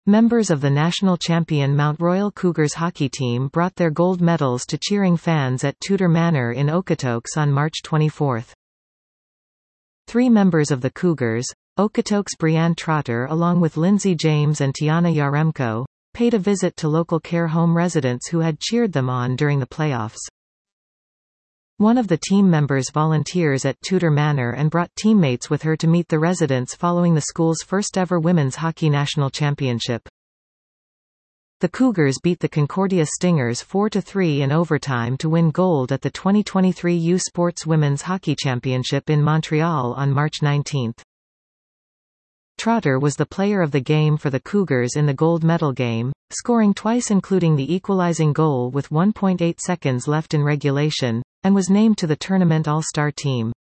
Members of the national champion Mount Royal Cougars hockey team brought their gold medals to cheering fans at Tudor Manor in Okotoks on March 24. 3 members of the Cougars, Okotoks' Brianne Trotter along with Lindsay James and Tiana Yaremko, paid a visit to local care home residents who had cheered them on during the playoffs. One of the team members volunteers at Tudor Manor and brought teammates with her to meet the residents following the school's first-ever women's hockey national championship. The Cougars beat the Concordia Stingers 4-3 in overtime to win gold at the 2023 U Sports Women's Hockey Championship in Montreal on March 19. Trotter was the player of the game for the Cougars in the gold medal game, scoring twice including the equalizing goal with 1.8 seconds left in regulation, and was named to the tournament All-Star team.